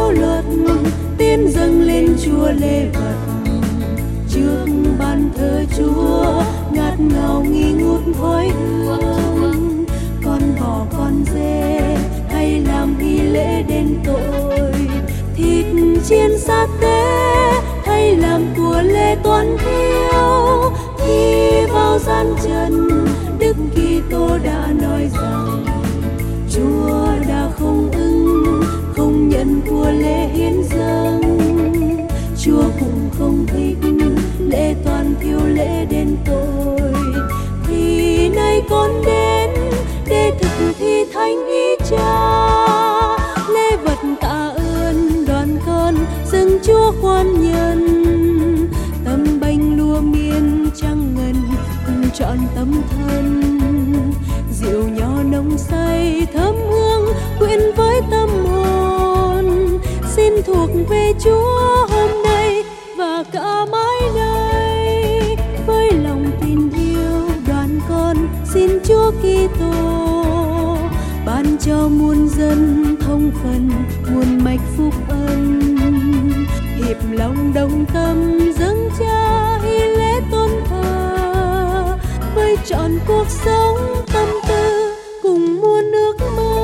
theo luật, tiên dâng lên chùa lễ vật. Trước bàn thờ Chúa ngát ngào nghi ngút khói hương, con bò con dê hay làm nghi lễ đền tội, thịt chiên sa tế hay làm của lễ toàn thiêu. Khi vào gian trần, Đức Kitô đã nói rằng Chúa đã không ưng, không nhận của lễ hiến dâng. Chúa cũng không thích lễ toàn thiêu, lễ đền tội. Thì nay con đến để thực thi thánh ý Cha, lễ vật tạ ơn đoàn con dâng Chúa khoan nhân. Tấm bánh lúa miên trắng ngần cùng trọn tấm thân, rượu nho nồng say thơm hương quyện với tâm hồn, xin thuộc về Chúa hôm nay và cả mãi đây. Với lòng tin yêu đoàn con xin Chúa Kitô ban cho muôn dân thông phần muôn mạch phúc ân, hiệp lòng đồng tâm dâng Cha hy lễ tôn thờ, với trọn cuộc sống tâm tư cùng muôn ước mơ.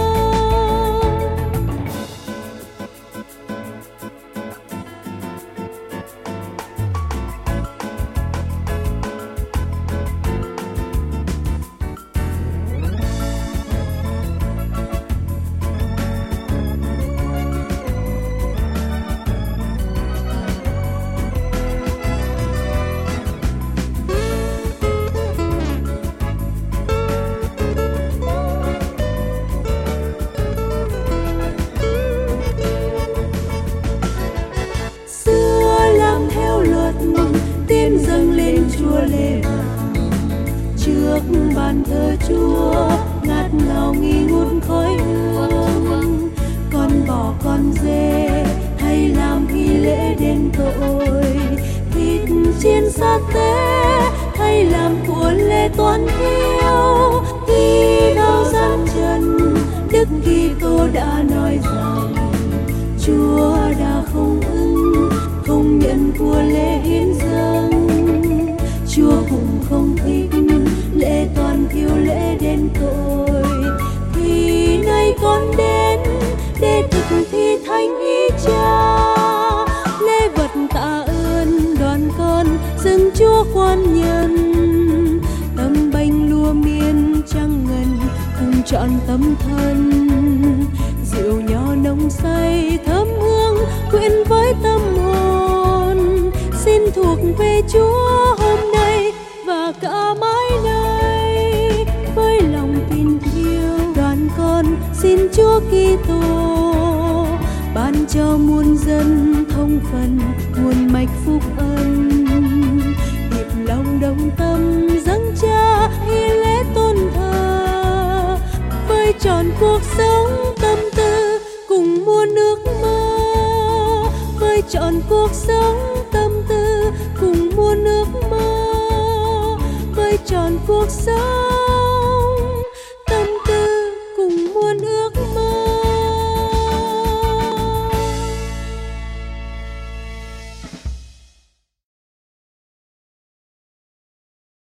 Tiên dâng lên chùa lễ vật. Trước bàn thờ Chúa ngát ngào nghi ngút khói hương, con bò con dê hay làm nghi lễ đền tội, thịt chiên sa tế hay làm của lễ toàn thiêu. Khi vào gian trần, Đức Kitô đã nói rằng Chúa đã không ưng, không nhận của lễ hiến dâng. Chúa cũng không thích lễ toàn thiêu, lễ đền tội. Thì nay con đến để thực thi thánh ý Cha, lễ vật tạ ơn đoàn con dâng Chúa khoan nhân. Tấm bánh lúa miên trắng ngần cùng trọn tấm thân, rượu nho nồng say thơm hương quyện với tâm hồn, xin thuộc về Chúa hôm nay và cả mãi đây. Với lòng tin yêu đoàn con xin Chúa Kitô ban cho muôn dân thông phần muôn mạch phúc ân, hiệp lòng đồng tâm dâng Cha hy lễ tôn thờ, với trọn cuộc sống tâm tư cùng muôn ước mơ, với trọn cuộc sống tâm tư cùng muôn ước mơ, với trọn cuộc sống